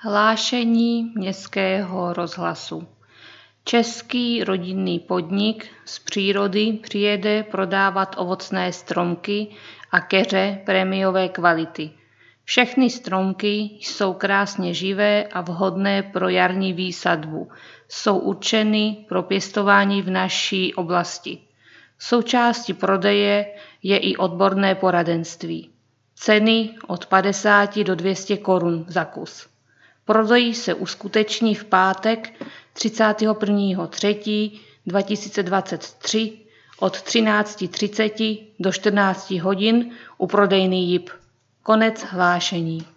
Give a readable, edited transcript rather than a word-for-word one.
Hlášení Městského rozhlasu. Český rodinný podnik z přírody přijede prodávat ovocné stromky a keře prémiové kvality. Všechny stromky jsou krásně živé a vhodné pro jarní výsadbu. Jsou určeny pro pěstování v naší oblasti. Součástí prodeje je i odborné poradenství. Ceny od 50 do 200 korun za kus. Prodej se uskuteční v pátek 31.3.2023 od 13:30 do 14 hodin u prodejny JIP. Konec hlášení.